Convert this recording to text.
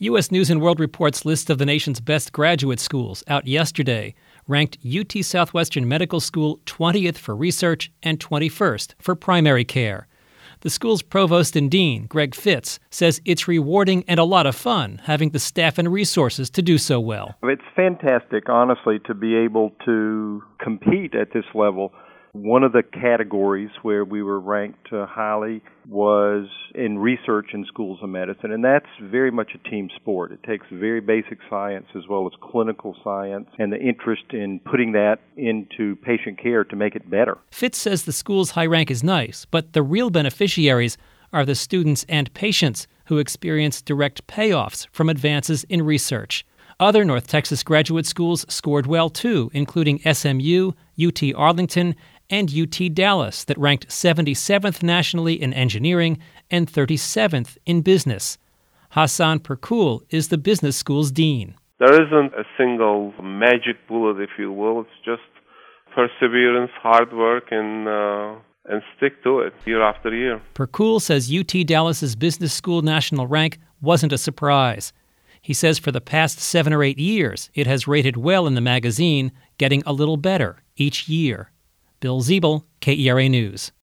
U.S. News & World Report's list of the nation's best graduate schools out yesterday ranked UT Southwestern Medical School 20th for research and 21st for primary care. The school's provost and dean, Greg Fitz, says it's rewarding and a lot of fun having the staff and resources to do so well. It's fantastic, honestly, to be able to compete at this level. One of the categories where we were ranked highly was in research in schools of medicine, and that's very much a team sport. It takes very basic science as well as clinical science and the interest in putting that into patient care to make it better. Fitz says the school's high rank is nice, but the real beneficiaries are the students and patients who experience direct payoffs from advances in research. Other North Texas graduate schools scored well, too, including SMU, UT Arlington, and UT Dallas that ranked 77th nationally in engineering and 37th in business. Hassan Perkul is the business school's dean. There isn't a single magic bullet, if you will. It's just perseverance, hard work, and stick to it year after year. Perkul says UT Dallas's business school national rank wasn't a surprise. He says for the past 7 or 8 years, it has rated well in the magazine, getting a little better each year. Bill Ziebel, KERA News.